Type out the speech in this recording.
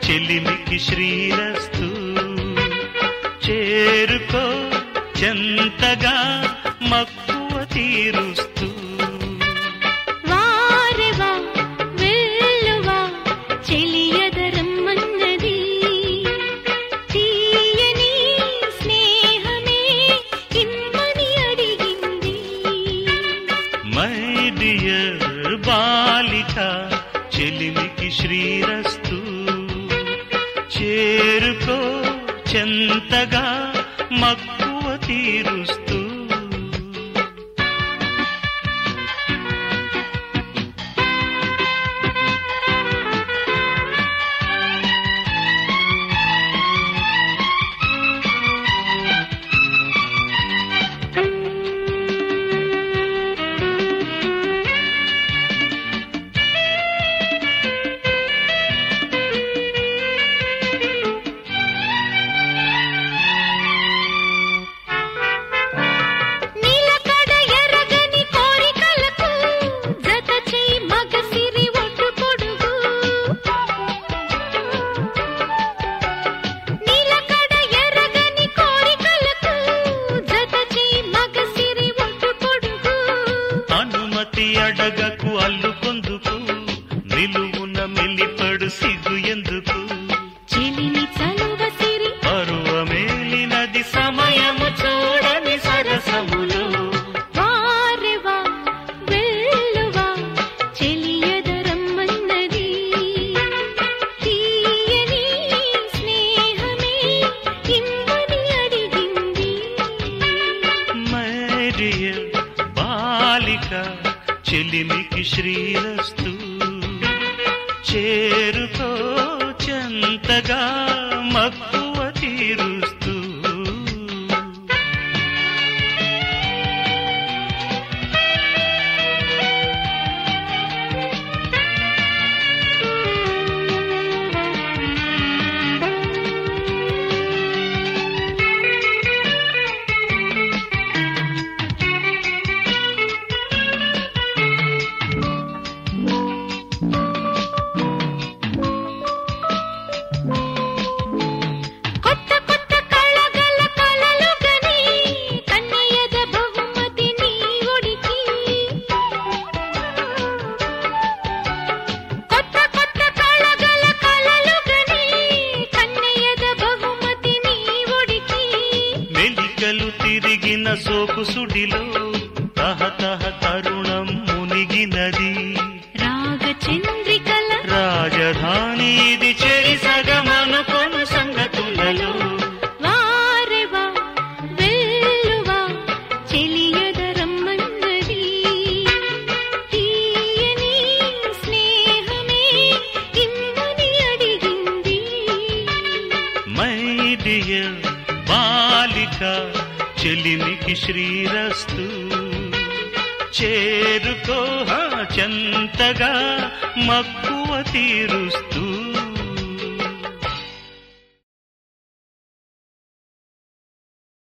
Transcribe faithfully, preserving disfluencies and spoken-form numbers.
చెలిమికి శ్రీరస్తు చేరుకో చెంతగా మక్కువ తీరుస్తూ వారెవా వెల్లువా చెలియదరమ్మన్నది తీయని స్నేహమే ఇమ్మని అడిగింది మై డియర్ బాలిక చెలిమికి శ్రీరస్తు చేరుకో చెంతగా మక్కువ తీరుస్తూ అడగకు అల్లుకొందుకు నిలువున మెల్లిపడు సిగ్గు ఎందుకు చెలిని చలువ సిరి పరువమేలినది సమయము చూడని సరసములు వారెవా వెల్లువా చెలియదరమ్మన్నది తీయని స్నేహమే ఇమ్మని అడిగింది మై డియర్ బాలిక చెలిమికి శ్రీరస్తు చేరుకో చెంతగా మక్కువ తీరుస్తూ తిరిగిన సోకు సుడిలో తహతహ తరుణం మునిగినది రాగ చంద్రికల రాజధాని ఇది చెరి సగమనుకొను సంగతులలో వారెవా వెల్లువా చెలియదరమ్మన్నది తీయని స్నేహమే ఇమ్మని అడిగింది మై డియర్ బాలిక చెలిమికి శ్రీరస్తు చేరుకో చెంతగా మక్కువ తీరుస్తూ